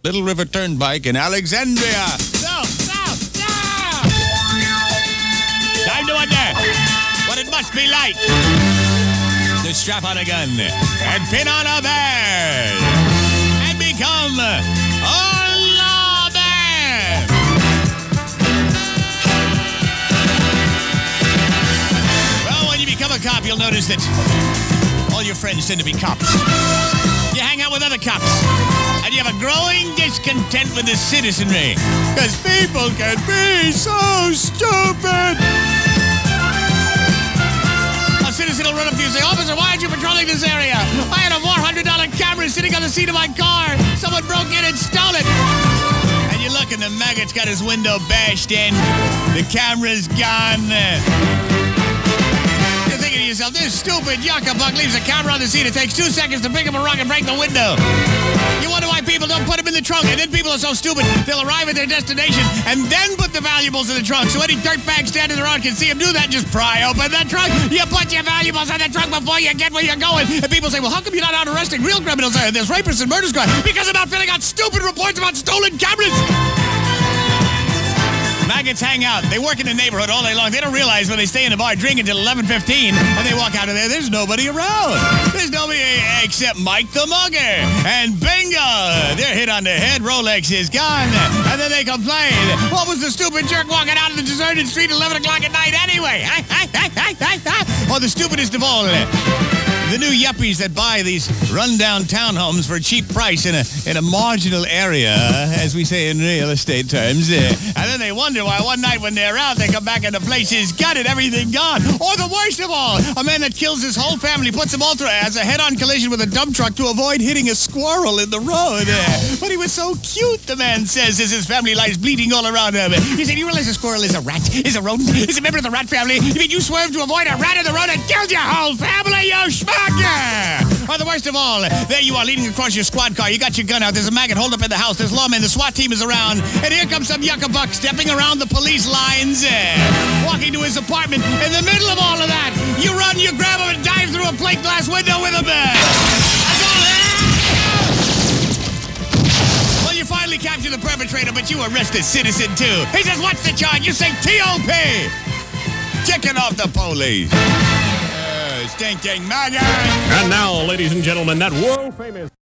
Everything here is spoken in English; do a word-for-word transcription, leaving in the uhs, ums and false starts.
Little River Turnpike in Alexandria. No, no, no! Time to wonder what it must be like to strap on a gun and pin on a bear and become a lawman. Well, when you become a cop, you'll notice that all your friends tend to be cops. You hang out with other cops, and you have a growing discontent with the citizenry, because people can be so stupid. A citizen will run up to you and say, "Officer, why aren't you patrolling this area? I had a four hundred dollars camera sitting on the seat of my car. Someone broke in and stole it." And you look, and the maggot's got his window bashed in. The camera's gone. You're thinking to yourself, this stupid yucca-buck leaves a camera on the seat. It takes two seconds to pick up a rock and break the window. You wonder why people don't put them in the trunk. And then people are so stupid, they'll arrive at their destination and then put the valuables in the trunk. So any dirtbag standing around can see them do that. Just pry open that trunk. You put your valuables in the trunk before you get where you're going. And people say, well, how come you're not out arresting real criminals? There's rapists and murder squad. Because I'm not filling out stupid reports about stolen cameras. Maggots hang out. They work in the neighborhood all day long. They don't realize when they stay in the bar drinking until eleven fifteen and they walk out of there, there's nobody around. There's nobody except Mike the Mugger. And bingo! They're hit on the head. Rolex is gone. And then they complain. What was the stupid jerk walking out of the deserted street at eleven o'clock at night anyway? Or the stupidest of all, the new yuppies that buy these rundown townhomes for a cheap price in a in a marginal area, as we say in real estate terms. Uh, and then they wonder why one night when they're out, they come back and the place is gutted, everything gone. Or the worst of all, a man that kills his whole family, puts them all through, has a head-on collision with a dump truck to avoid hitting a squirrel in the road. Uh, but he was so cute, the man says, as his family lies bleeding all around him. He said, you realize a squirrel is a rat, is a rodent, is a member of the rat family? You mean you swerved to avoid a rat in the road and killed your whole family, you schmuck? Or the worst of all, there you are leaning across your squad car. You got your gun out. There's a maggot holed up in the house. There's lawmen. The SWAT team is around. And here comes some yucca-buck stepping around the police lines, uh, walking to his apartment. In the middle of all of that, you run, you grab him, and dive through a plate glass window with him. Uh, well, you finally capture the perpetrator, but you arrest a citizen, too. He says, what's the charge? You say T O P. Ticking off the police. Stinking maggot! And now, ladies and gentlemen, that world-famous...